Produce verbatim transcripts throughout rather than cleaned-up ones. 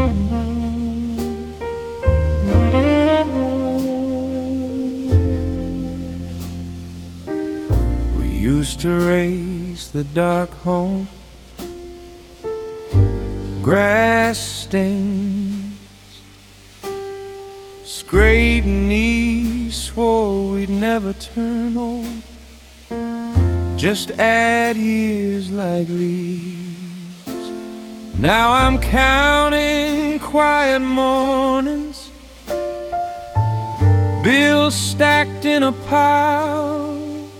We used to race the dark home, grass stains, scraped knees, swore we'd never turn old, just add years like leaves. Now I'm counting quiet mornings, bills stacked in a pile,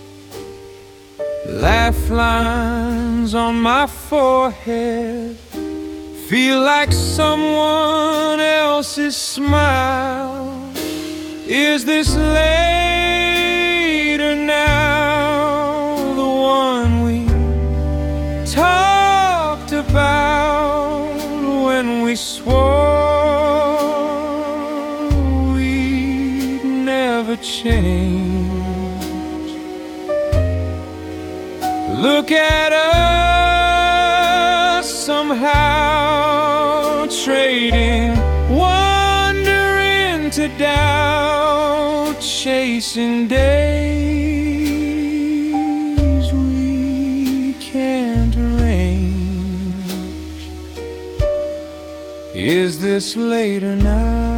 laugh lines on my forehead feel like someone else's smile. Is this later now, the one we talked about when we swore we'd never change? Look at us somehow, trading wonder into doubt, chasing days we can't arrange. Is this later now?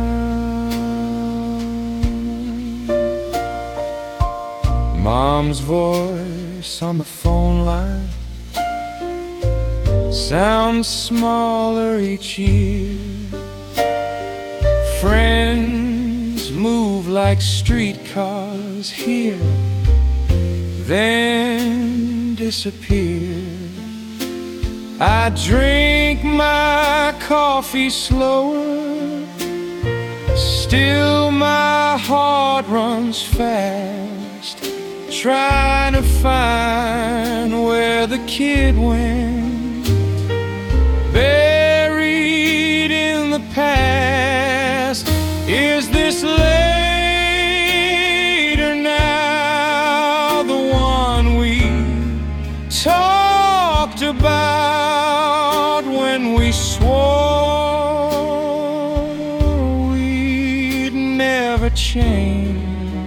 Mom's voice on the phone line sounds smaller each year. Friends move like streetcars here, then disappear. I drink my coffee slower, still my heart runs fast, trying to find where the kid went, buried in the past. Is this later now, the one we talked about when we swore we'd never change?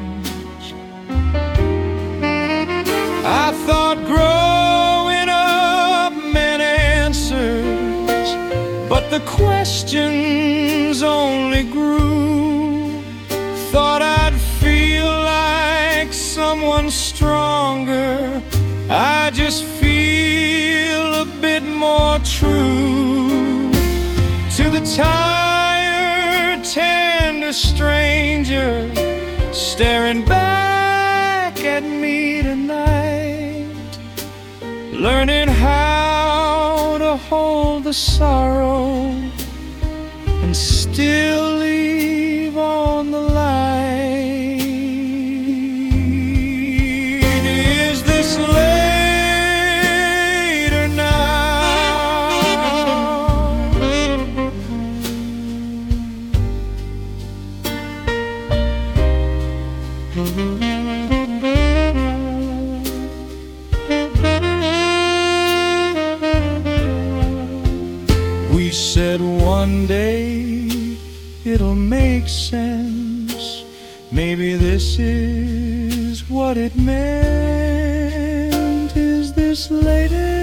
I thought growing up meant answers, but the questions only grew. Thought I'd feel like someone stronger, I just feel a bit more true. To the tired, tender stranger staring back at me tonight, learning how to hold the sorrow and still leave on the light. Is this later now? We said one day it'll make sense, maybe this is what it meant. Is this later?